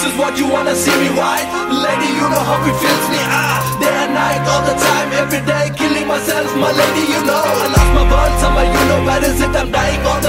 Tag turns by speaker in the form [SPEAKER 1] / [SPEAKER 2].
[SPEAKER 1] is what you wanna see me right. Lady, you know how it feels me, day and night, all the time, every day, killing myself, my lady, you know. I lost my world, summer, you know where is it, I'm dying all the